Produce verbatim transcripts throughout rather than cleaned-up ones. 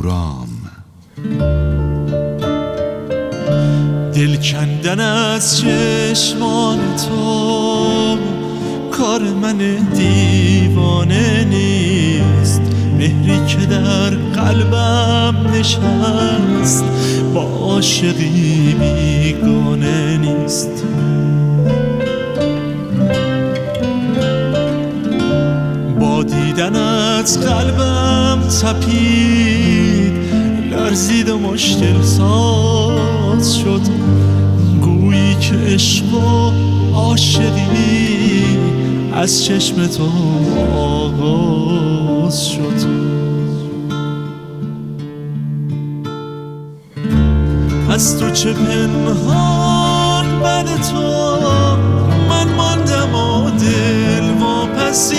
اهورام. دل کندن از چشمان تو کار من دیوانه نیست، مهری که در قلبم نشست با عاشقی بیگانه نیست. با دیدنت قلبم تپید، لرزید و مشکل ساز شد، گویی که عشق و عاشقی از چشم تو آغاز شد. از تو چه پنهان بد تو من ماندم و دل واپسی،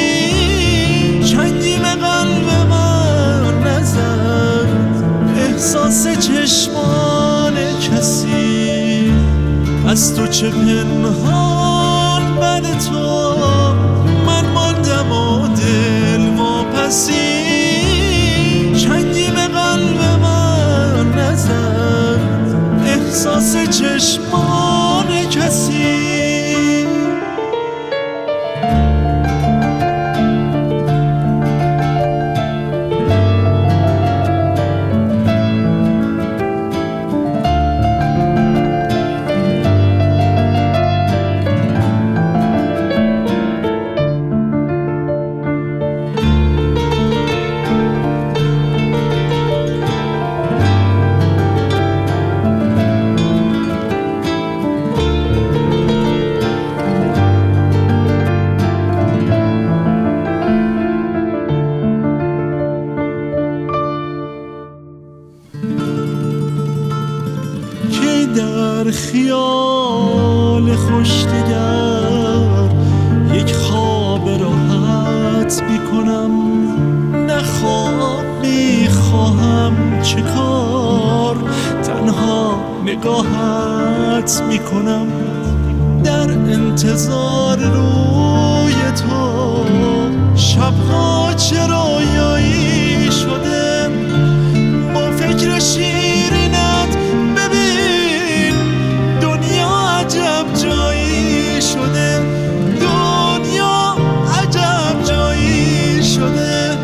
چنگی به قلب من نزد احساس چشمان کسی. از تو چه پنهان بد تو من ماندم و دل واپسی، چنگی به قلب من نزد احساس چشمان کسی. در خیال خوشدگر یک خواب راحت میکنم، نه خواب میخواهم چه کار، تنها نگاهت میکنم در انتظار روی تو. شبها چه رویایی شده با فکر شیرینت، عجب جایی شده دنیا، عجب جایی شده.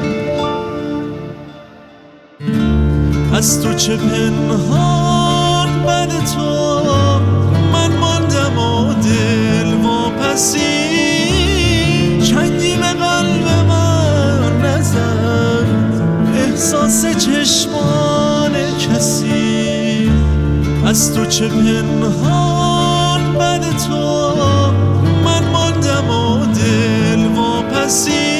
از تو چه پنهان بد تو من ماندم و دل واپسی، چنگی به قلب من نزد احساس چشمان کسی. از تو چه پنهان بد تو من ماندم و دل واپسی،